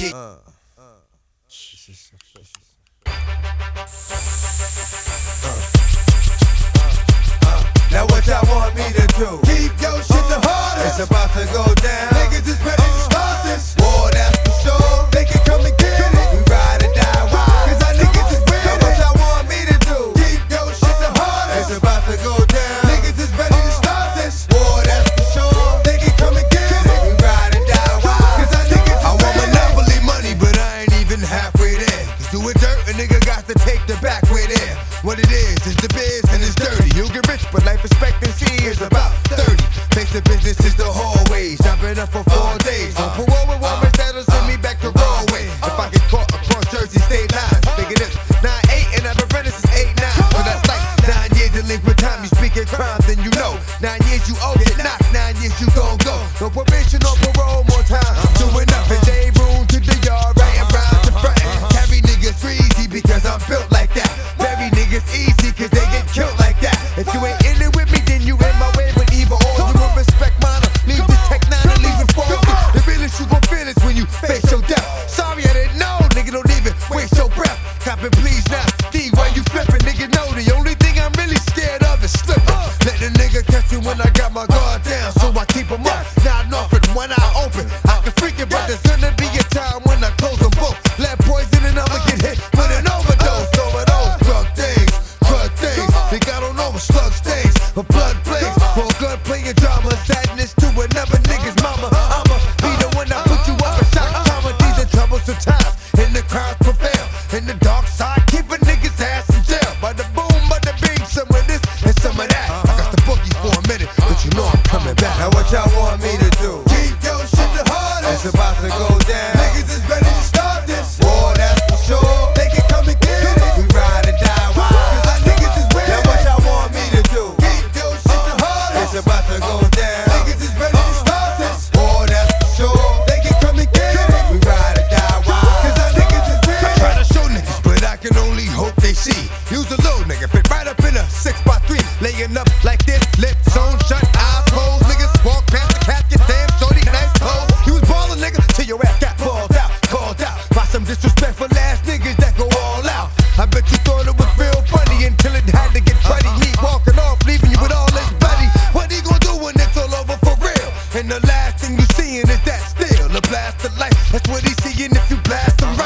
Now what y'all want me to do? Keep your shit the hardest. It's about to go down. Niggas is ready to start this war, that's for sure. They can come and get it. We ride or die wild, cause our niggas is with it. Now what y'all want me to do? Keep your shit the hardest. It's about to go down. Niggas is ready to start this war, that's for sure. They can come and get it. We ride or die wild, cause our niggas is with it. I want monopoly money, but I ain't even halfway there. Cause doing dirt, a nigga got to take the back way there. What it is the biz and it's dirty. You get rich, but life expectancy is about 30. Face the business is the hallways. I've been up for 4 days. On parole with warrants that'll send me back to Broadway. If I get caught across Jersey state lines, figure this 9-8 and I've been running since 8-9. So that's like 9 years delinquent time. You speaking crime, then you know 9 years you owe, get knocked, 9 years you gon' go. No probation or parole, more time. Doing nothing, day room to the yard, writing rhymes to frontin'. Carry niggas freezy because I'm built like that. Bury niggas easy cause they get killed like that. If you ain't in it with me, then you in my way. But either or, you will respect mine. Leave the tech 9 and leave it for me. The realest you gon' feel is when you face your death. Sorry I didn't know, nigga, don't even waste your breath. Coppin' please now, Steve, why you flippin'? Nigga know the only thing I'm really scared of is slippin'. Let the nigga catch me when I got my guard down, so I keep 'em up. Now I'm off with one eye open. I can freak it, but there's gonna be a time when I close them both. Let poison and I'ma get hit with an overdose. Over those drug things. Think I don't know what slug stains, but blood plays. For gun playing drama, sadness to another nigga's mama. I'ma be the one that put you up a shock trauma. These are troublesome times, and the crowds prevail. In the dark side, keep a nigga's ass in jail. By the boom, by the bing, some of this and some of that. I got the boogie for a minute, but you know I'm coming back. Now what y'all want me to do? Keep your shit the hardest. It's about to go down. Niggas is ready to start this war, that's for sure. They can come and get it. We ride or die wild. It's about to go down. Niggas is ready to start this war, that's for sure. They can come and get it. We ride or die wild, cause our niggas is real. I try to show niggas, but I can only hope they see. Use a little nigga, fit right up in a 6x3. Laying up like this, lips on shut, eyes closed. Niggas walk past the casket, damn shorty, nice clothes. You was ballin', nigga, till your ass got balled out, called out by some disrespectful ass niggas that go all out. I bet you thought it was real funny until it had to get funny. Me walking off, leaving you with all this bloody. What he gon' do when it's all over for real? And the last thing you seeing is that still a blast of light. That's what he's seeing if you blast him right.